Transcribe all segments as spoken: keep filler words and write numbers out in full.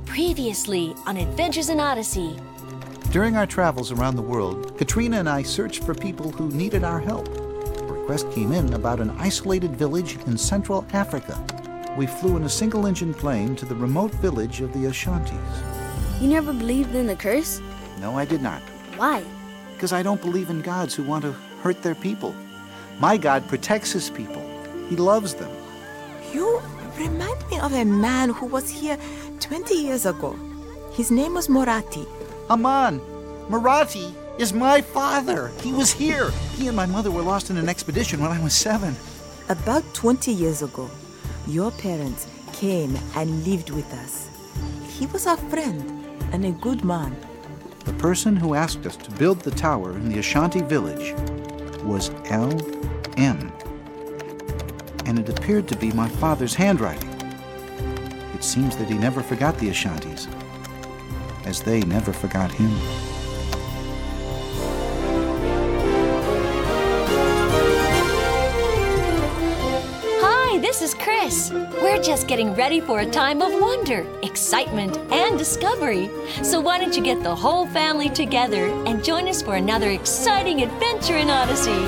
Previously on Adventures in Odyssey. During our travels around the world, Katrina and I searched for people who needed our help. A request came in about an isolated village in Central Africa. We flew in a single-engine plane to the remote village of the Ashantis. You never believed in the curse? No, I did not. Why? Because I don't believe in gods who want to hurt their people. My God protects his people. He loves them. You remind me of a man who was here twenty years ago. His name was Morati. Aman, Marathi is my father. He was here. He and my mother were lost in an expedition when I was seven. About twenty years ago, your parents came and lived with us. He was our friend and a good man. The person who asked us to build the tower in the Ashanti village was L M And it appeared to be my father's handwriting. It seems that he never forgot the Ashantis, as they never forgot him. Hi, this is Chris. We're just getting ready for a time of wonder, excitement, and discovery. So why don't you get the whole family together and join us for another exciting adventure in Odyssey?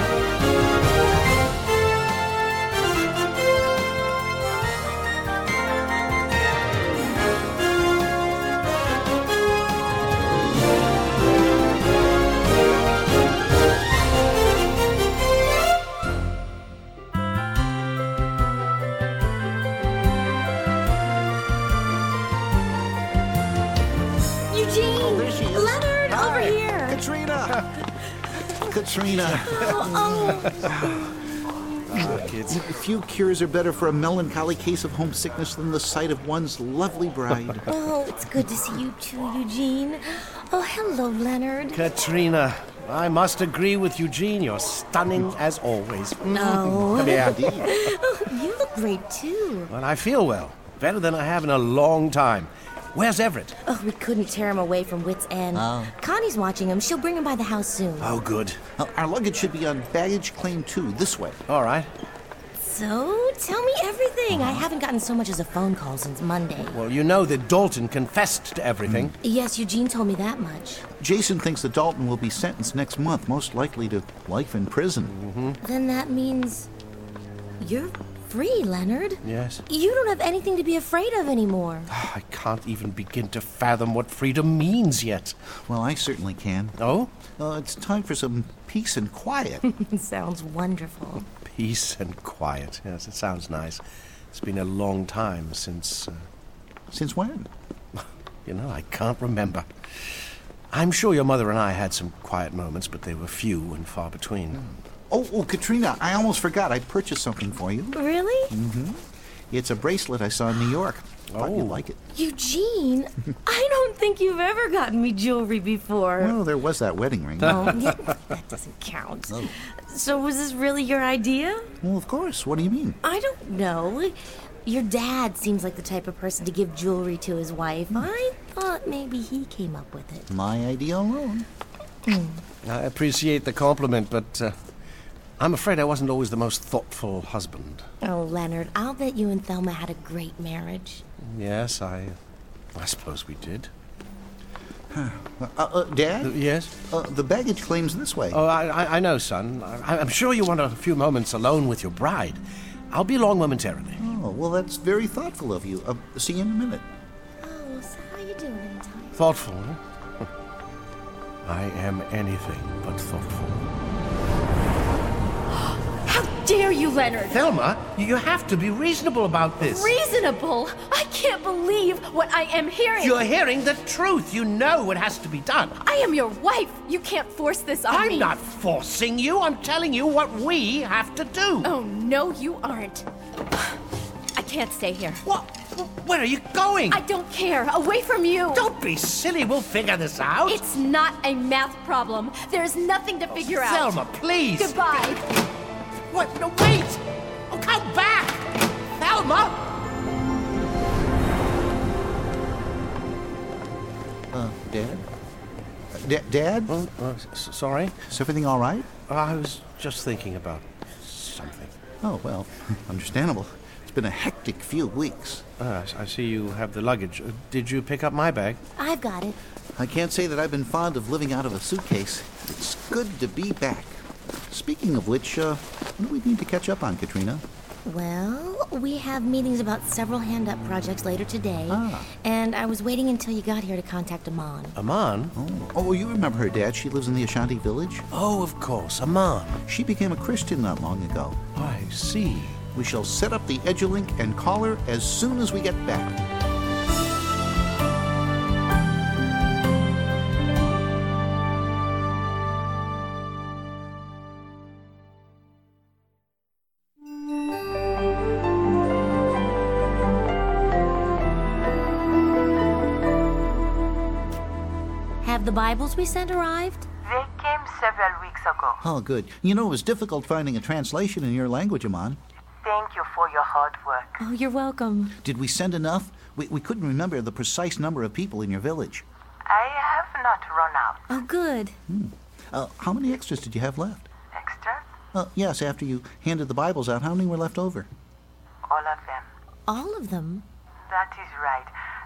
Oh, there she is. Leonard, Hi. over here. Katrina! Katrina. Ah, kids. Few cures are better for a melancholy case of homesickness than the sight of one's lovely bride. Oh, it's good to see you too, Eugene. Oh, hello, Leonard. Katrina, I must agree with Eugene. You're stunning as always. No. Come here. Oh, you look great too. Well, I feel well. Better than I have in a long time. Where's Everett? Oh, we couldn't tear him away from Wit's End. Oh. Connie's watching him. She'll bring him by the house soon. Oh, good. Uh, Our luggage should be on baggage claim two, this way. All right. So, tell me everything. I haven't gotten so much as a phone call since Monday. Well, you know that Dalton confessed to everything. Yes, Eugene told me that much. Jason thinks that Dalton will be sentenced next month, most likely to life in prison. Then that means you're free, Leonard. Yes. You don't have anything to be afraid of anymore. I can't even begin to fathom what freedom means yet. Well, I certainly can. Oh? Uh, it's time for some peace and quiet. Sounds wonderful. Peace and quiet. Yes, it sounds nice. It's been a long time since, uh, Since when? you know, I can't remember. I'm sure your mother and I had some quiet moments, but they were few and far between. Oh, oh, Katrina, I almost forgot. I purchased something for you. Really? It's a bracelet I saw in New York. Thought Oh. you'd like it. Eugene, I don't think you've ever gotten me jewelry before. Well, there was that wedding ring. Oh, yeah, that doesn't count. Oh. So was this really your idea? Well, of course. What do you mean? I don't know. Your dad seems like the type of person to give jewelry to his wife. I thought maybe he came up with it. My idea alone. I appreciate the compliment, but uh, I'm afraid I wasn't always the most thoughtful husband. Oh, Leonard, I'll bet you and Thelma had a great marriage. Yes, I... I suppose we did. Uh, uh, Dad? Uh, yes? Uh, the baggage claim's this way. Oh, I, I, I know, son. I, I'm sure you want a few moments alone with your bride. I'll be along momentarily. Oh, well, that's very thoughtful of you. Uh, see you in a minute. Oh, so how you doing in time? Thoughtful, huh? I am anything but thoughtful. How dare you, Leonard? Thelma, you have to be reasonable about this. Reasonable? I can't believe what I am hearing. You're hearing the truth. You know what has to be done. I am your wife. You can't force this on me. I'm not forcing you. I'm telling you what we have to do. Oh, no, you aren't. I can't stay here. What? Where are you going? I don't care. Away from you. Don't be silly. We'll figure this out. It's not a math problem. There's nothing to figure out. Thelma, please. Goodbye. What? No, wait! Oh, come back! Thelma! Uh, Dad? Uh, da- Dad? Oh, uh, s- sorry? Is everything all right? I was just thinking about something. Oh, well, understandable. It's been a hectic few weeks. Uh, I see you have the luggage. Uh, did you pick up my bag? I've got it. I can't say that I've been fond of living out of a suitcase. It's good to be back. Speaking of which, uh, what do we need to catch up on, Katrina? Well, we have meetings about several hand-up projects later today. Ah. And I was waiting until you got here to contact Aman. Aman? Oh, oh, you remember her dad? She lives in the Ashanti village. Oh, of course, Aman. She became a Christian not long ago. I see. We shall set up the Edulink and call her as soon as we get back. Have the Bibles we sent arrived? They came several weeks ago. Oh, good. You know, it was difficult finding a translation in your language, Aman. Thank you for your hard work. Oh, you're welcome. Did we send enough? We, we couldn't remember the precise number of people in your village. I have not run out. Oh, good. Uh, how many extras did you have left? Extras? Uh, yes, after you handed the Bibles out, how many were left over? All of them. All of them? That is right.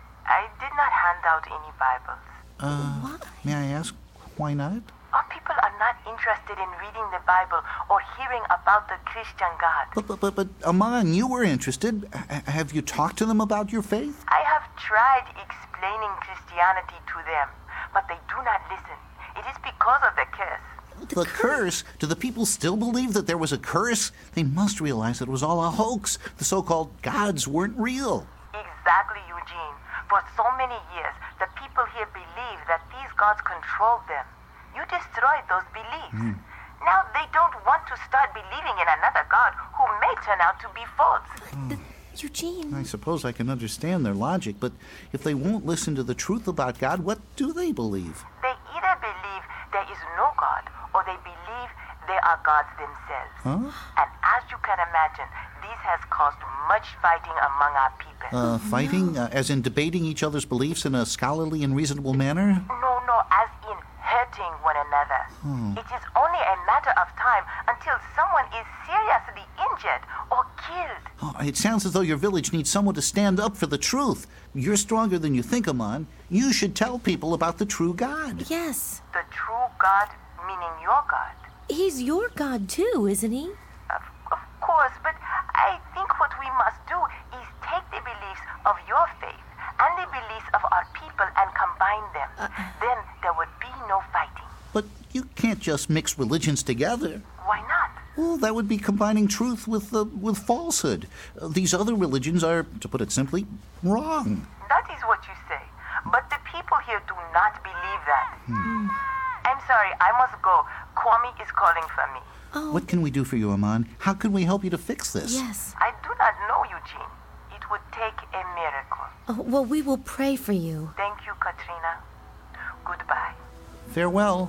I did not hand out any Bibles. Uh, Why? may I ask, why not? Our people are not interested in reading the Bible or hearing about the Christian God. But, but, but, but Aman, you were interested. H- have you talked to them about your faith? I have tried explaining Christianity to them, but they do not listen. It is because of the curse. The, curse? Do the people still believe that there was a curse? They must realize that it was all a hoax. The so-called gods weren't real. Exactly, Eugene. For so many years, the people here believed that these gods controlled them. You destroyed those beliefs. Mm. Now they don't want to start believing in another god who may turn out to be false. The, Eugene. I suppose I can understand their logic, but if they won't listen to the truth about God, what do they believe? They either believe there is no god or they believe they are gods themselves. Huh? And as you can imagine, this has caused much fighting among our people. Uh, fighting? Uh, as in debating each other's beliefs in a scholarly and reasonable manner? No, no, as in hurting one another. It is only a matter of time until someone is seriously injured or killed. Oh, it sounds as though your village needs someone to stand up for the truth. You're stronger than you think, Aman. You should tell people about the true God. Yes. The true God, meaning your God. He's your God, too, isn't he? Of, of course, but I think what we must do is take the beliefs of your faith and the beliefs of our people and combine them. Uh, then there would be no fighting. But you can't just mix religions together. Why not? Well, that would be combining truth with uh, with falsehood. Uh, these other religions are, to put it simply, wrong. That is what you say. But the people here do not believe that. Hmm. I'm sorry, I must go. Kwame is calling for me. Oh, What can we do for you, Aman? How can we help you to fix this? yes. I do not know, Eugene. It would take a miracle. Oh, well, we will pray for you. Thank you, Katrina. Goodbye. Farewell.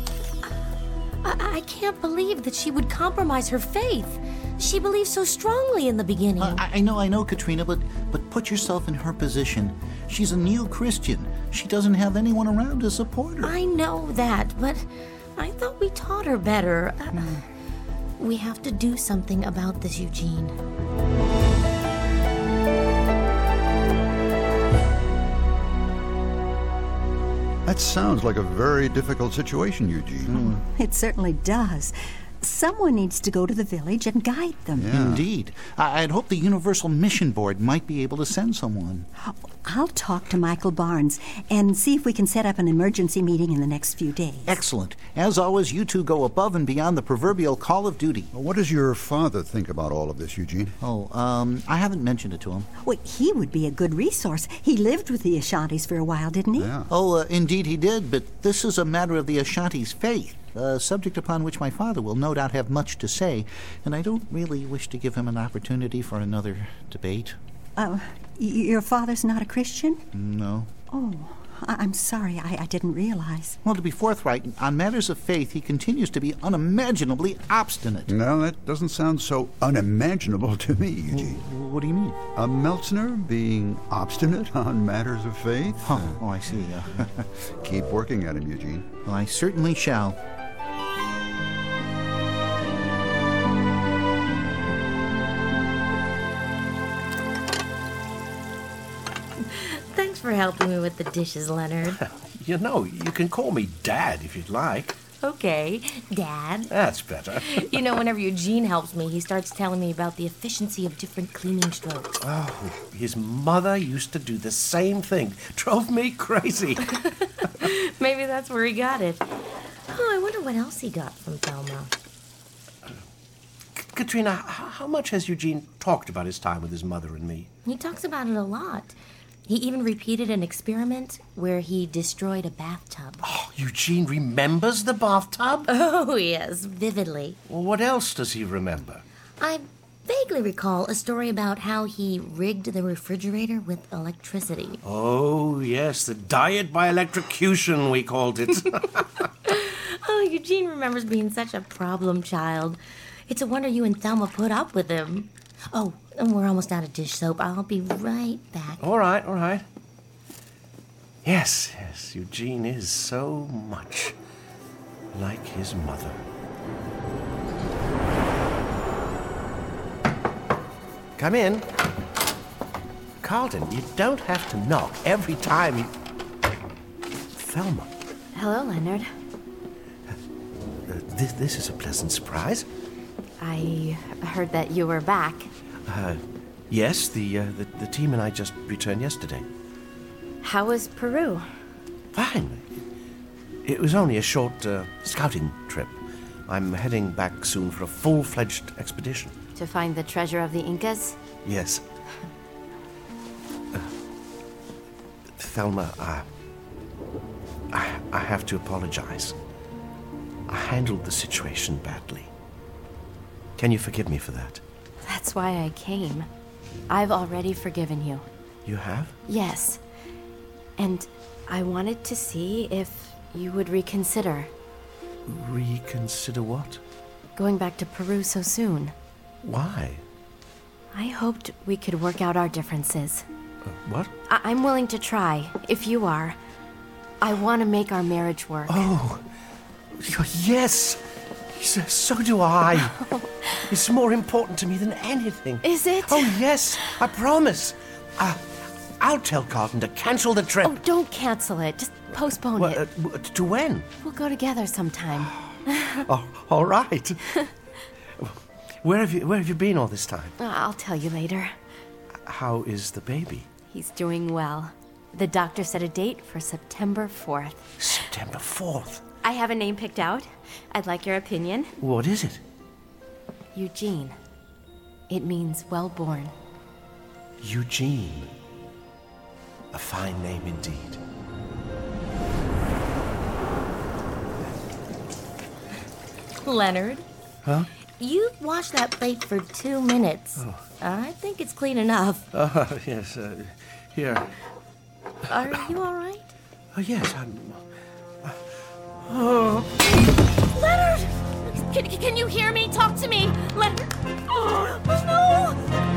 I, I can't believe that she would compromise her faith. She believed so strongly in the beginning. I, I know, I know, Katrina, but, but put yourself in her position. She's a new Christian. She doesn't have anyone around to support her. I know that, but I thought we taught her better. Uh, we have to do something about this, Eugene. That sounds like a very difficult situation, Eugene. It certainly does. Someone needs to go to the village and guide them. Yeah. Indeed. I- I'd hope the Universal Mission Board might be able to send someone. I'll talk to Michael Barnes and see if we can set up an emergency meeting in the next few days. Excellent. As always, you two go above and beyond the proverbial call of duty. What does your father think about all of this, Eugene? Oh, um, I haven't mentioned it to him. Well, he would be a good resource. He lived with the Ashantis for a while, didn't he? Yeah. Oh, uh, indeed he did, but this is a matter of the Ashanti's faith, a subject upon which my father will no doubt have much to say, and I don't really wish to give him an opportunity for another debate. Uh, y- your father's not a Christian? No. Oh, I- I'm sorry. I-, I didn't realize. Well, to be forthright, on matters of faith, he continues to be unimaginably obstinate. No, that doesn't sound so unimaginable to me, Eugene. W- What do you mean? A Meltzner being obstinate on matters of faith? Oh, oh I see. Uh, Keep working at him, Eugene. well, I certainly shall. Thanks for helping me with the dishes, Leonard. You know, you can call me Dad if you'd like. Okay, Dad. That's better. You know, whenever Eugene helps me, he starts telling me about the efficiency of different cleaning strokes. Oh, his mother used to do the same thing. Drove me crazy. Maybe that's where he got it. Oh, I wonder what else he got from Thelma. K- Katrina, h- how much has Eugene talked about his time with his mother and me? He talks about it a lot. He even repeated an experiment where he destroyed a bathtub. Oh, Eugene remembers the bathtub? Oh, yes, vividly. Well, what else does he remember? I vaguely recall a story about how he rigged the refrigerator with electricity. Oh, yes, the diet by electrocution, we called it. Oh, Eugene remembers being such a problem child. It's a wonder you and Thelma put up with him. Oh, and we're almost out of dish soap. I'll be right back. All right, all right. Yes, yes, Eugene is so much like his mother. Come in. Carlton, you don't have to knock every time you... Thelma, Hello, Leonard. uh, this, this is a pleasant surprise. I heard that you were back. Uh, yes, the, uh, the the team and I just returned yesterday. How was Peru? Fine. It was only a short uh, scouting trip. I'm heading back soon for a full-fledged expedition. To find the treasure of the Incas? Yes. Uh, Thelma, I, I, I have to apologize. I handled the situation badly. Can you forgive me for that? That's why I came. I've already forgiven you. You have? Yes. And I wanted to see if you would reconsider Reconsider what? going back to Peru so soon. Why? I hoped we could work out our differences. Uh, what? I- I'm willing to try, if you are. I want to make our marriage work. Oh, yes! So, so do I. It's more important to me than anything. Is it? Oh, yes, I promise. Uh, I'll tell Carlton to cancel the trip. Oh, don't cancel it. Just postpone Well, it. uh, w- to when? We'll go together sometime. Oh, all right. Where have you Where have you been all this time? I'll tell you later. How is the baby? He's doing well. The doctor set a date for September fourth. September fourth. I have a name picked out. I'd like your opinion. What is it? Eugene. It means well born. Eugene. A fine name indeed. Leonard? Huh? You washed that plate for two minutes. Oh. I think it's clean enough. Uh, yes, uh, here. Are you all right? Oh, yes, I'm... Leonard! Can, can you hear me? Talk to me! Leonard! Oh, no!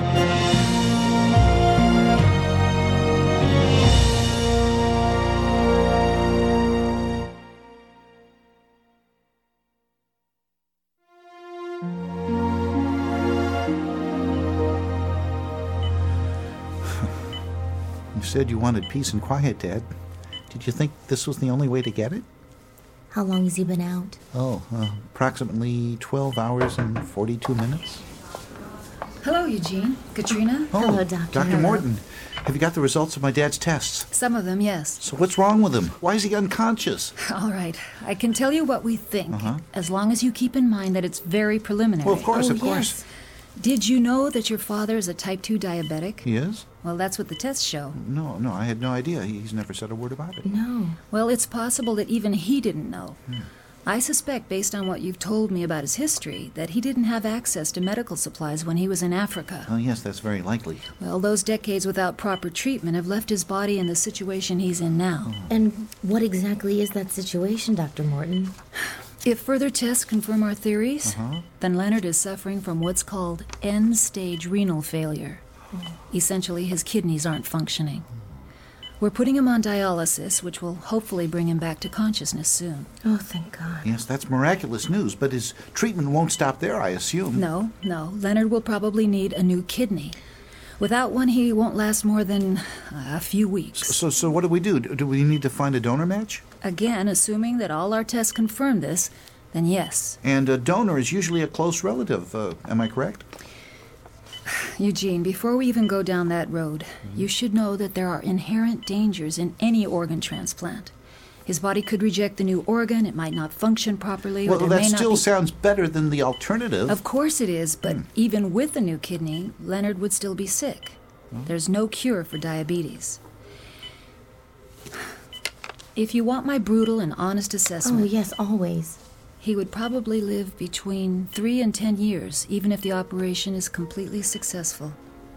You said you wanted peace and quiet, Dad. Did you think this was the only way to get it? How long has he been out? Oh, uh, approximately twelve hours and forty-two minutes. Hello, Eugene. Katrina? Oh, Hello, Doctor Doctor Hello. Morton. Have you got the results of my dad's tests? Some of them, yes. So what's wrong with him? Why is he unconscious? All right. I can tell you what we think, Uh-huh. as long as you keep in mind that it's very preliminary. Well, of course, Oh, of course. yes. Did you know that your father is a type two diabetic? He is? Well, that's what the tests show. No, no, I had no idea. He- He's never said a word about it. No. Well, it's possible that even he didn't know. I suspect, based on what you've told me about his history, that he didn't have access to medical supplies when he was in Africa. Oh, yes, that's very likely. Well, those decades without proper treatment have left his body in the situation he's in now. And what exactly is that situation, Doctor Morton? If further tests confirm our theories, Uh-huh. then Leonard is suffering from what's called end-stage renal failure. Essentially, his kidneys aren't functioning. We're putting him on dialysis, which will hopefully bring him back to consciousness soon. Oh, thank God. Yes, that's miraculous news, but his treatment won't stop there, I assume. No, no, Leonard will probably need a new kidney. Without one, he won't last more than a few weeks. So, so what do we do? Do we need to find a donor match? Again, assuming that all our tests confirm this, then yes. And a donor is usually a close relative, uh, am I correct? Eugene, before we even go down that road, mm-hmm. you should know that there are inherent dangers in any organ transplant. His body could reject the new organ, it might not function properly, well, or there that may not still be... sounds better than the alternative. Of course it is, but mm. even with the new kidney, Leonard would still be sick. Mm. There's no cure for diabetes. If you want my brutal and honest assessment... Oh, yes, always. He would probably live between three and ten years, even if the operation is completely successful.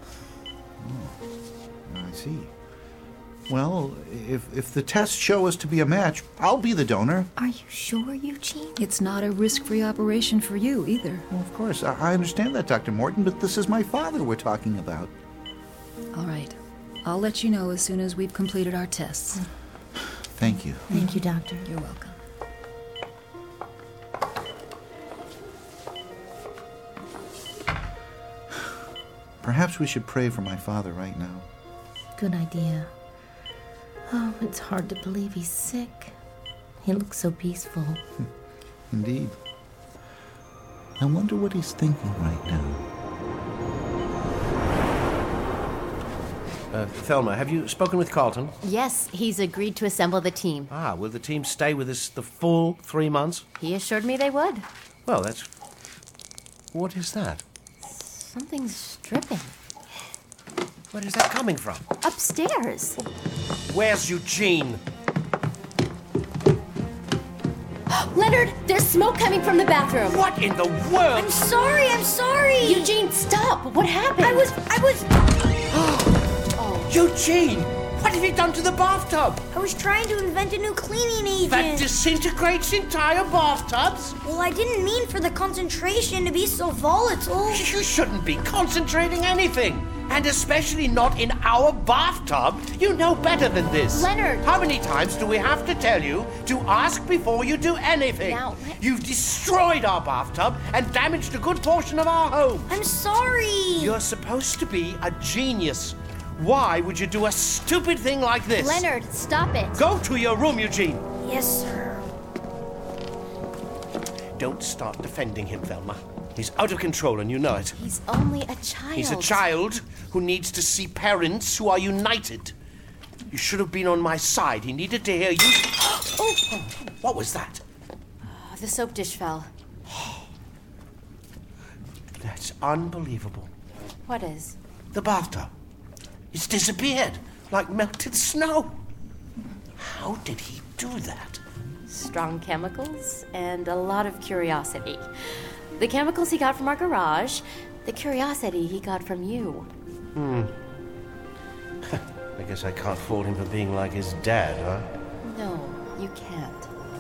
Oh, I see. Well, if if the tests show us to be a match, I'll be the donor. Are you sure, Eugene? It's not a risk-free operation for you, either. Well, of course. I, I understand that, Doctor Morton, but this is my father we're talking about. All right. I'll let you know as soon as we've completed our tests. Thank you. Thank you, Doctor. You're welcome. Perhaps we should pray for my father right now. Good idea. Oh, it's hard to believe he's sick. He looks so peaceful. Indeed. I wonder what he's thinking right now. Uh, Thelma, have you spoken with Carlton? Yes, he's agreed to assemble the team. Ah, will the team stay with us the full three months? He assured me they would. Well, that's... What is that? Something's dripping. Where is that coming from? Upstairs. Where's Eugene? Leonard, there's smoke coming from the bathroom. What in the world? I'm sorry, I'm sorry. Eugene, stop. What happened? I was, I was... oh. Eugene, what have you done to the bathtub? I was trying to invent a new cleaning agent. That disintegrates entire bathtubs? Well, I didn't mean for the concentration to be so volatile. You shouldn't be concentrating anything. And especially not in our bathtub. You know better than this. Leonard! How many times do we have to tell you to ask before you do anything? Now, You've destroyed our bathtub and damaged a good portion of our home. I'm sorry. You're supposed to be a genius. Why would you do a stupid thing like this? Leonard, stop it. Go to your room, Eugene. Yes, sir. Don't start defending him, Thelma. He's out of control and you know it. He's only a child. He's a child who needs to see parents who are united. You should have been on my side. He needed to hear you... Oh! What was that? Oh, the soap dish fell. That's unbelievable. What is? The bathtub. It's disappeared, like melted snow. How did he do that? Strong chemicals and a lot of curiosity. The chemicals he got from our garage, the curiosity he got from you. Hmm. I guess I can't fault him for being like his dad, huh? No, you can't.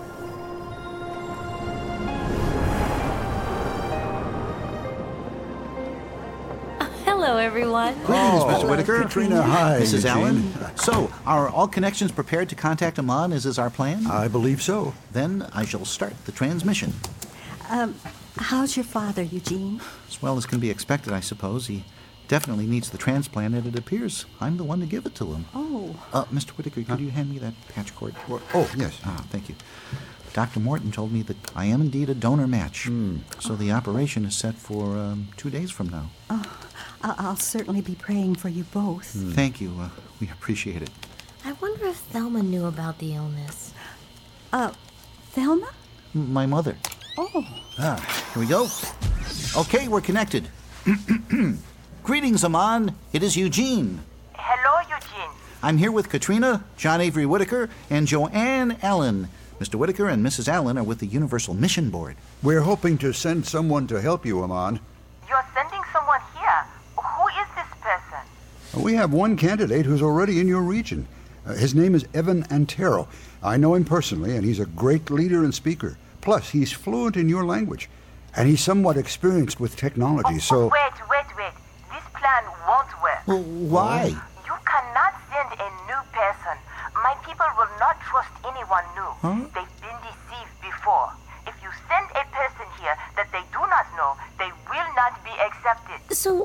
Hello, everyone. Greetings, Mister Oh, Whitaker. Katrina, hi, Missus Eugene. Allen. So, are all connections prepared to contact Amon, as is our plan? I believe so. Then I shall start the transmission. Um, how's your father, Eugene? As well as can be expected, I suppose. He definitely needs the transplant, and it appears I'm the one to give it to him. Oh. Uh, Mister Whitaker, could you hand me that patch cord? Oh, yes. Ah, thank you. Doctor Morton told me that I am indeed a donor match. Mm. So the operation is set for um, two days from now. Oh, I- I'll certainly be praying for you both. Mm. Thank you. Uh, we appreciate it. I wonder if Thelma knew about the illness. Uh, Thelma? M- my mother. Oh. Ah, here we go. Okay, we're connected. Greetings, Amon. It is Eugene. Hello, Eugene. I'm here with Katrina, John Avery Whitaker, and Joanne Allen. Mister Whitaker and Missus Allen are with the Universal Mission Board. We're hoping to send someone to help you, Amon. You're sending someone here. Who is this person? We have one candidate who's already in your region. Uh, his name is Evan Antero. I know him personally, and he's a great leader and speaker. Plus, he's fluent in your language, and he's somewhat experienced with technology, oh, so... Wait, wait, wait. This plan won't work. Well, why? You cannot send a new person. My people will not trust anyone new. Huh? They've been deceived before. If you send a person here that they do not know, they will not be accepted. So, a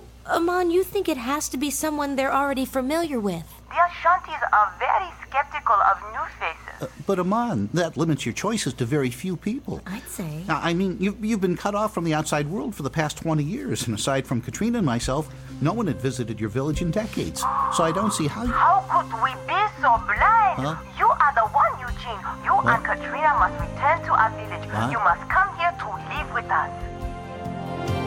Amon, you think it has to be someone they're already familiar with. The Ashantis are very skeptical of new faces. Uh, but, Amon, that limits your choices to very few people. I'd say. Now, I mean, you've, you've been cut off from the outside world for the past twenty years, and aside from Katrina and myself, no one had visited your village in decades. So I don't see how you... How could we be so blind? Huh? You are the one, Eugene. You What? and Katrina must return to our village. What? You must come here to live with us.